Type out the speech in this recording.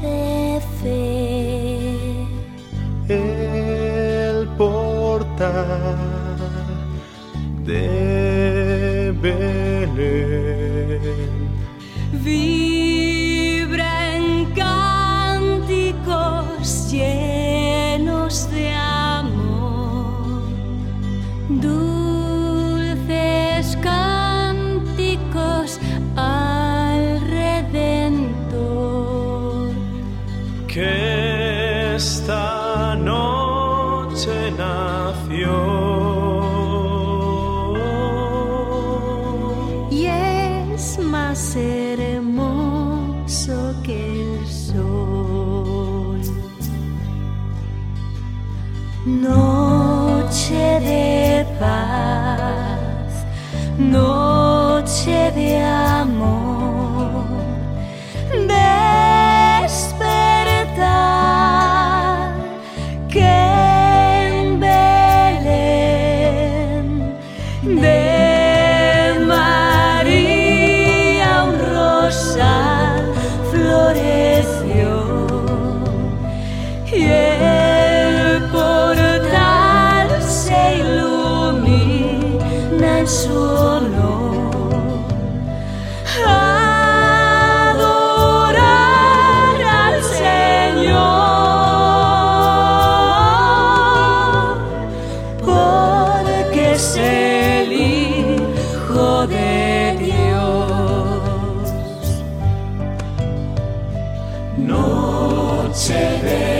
de fe. El portal de Belén Vibra en cánticos llenos de amor, dulces cánticos al Redentor. que esta noche nació. Y es más hermoso que el sol. Noche de paz, noche de amor, despertar que en Belén de María un rosal floreció y el portal se ilumina en su honor. Adorar al Señor, porque es el Hijo de Dios. Noche de